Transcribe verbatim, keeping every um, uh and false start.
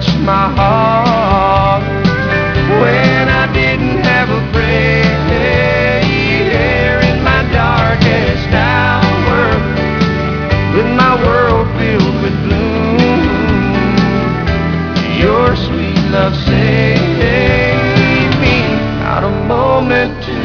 touched my heart when I didn't have a prayer in my darkest hour, with my world filled with gloom. Your sweet love saved me. Not a moment too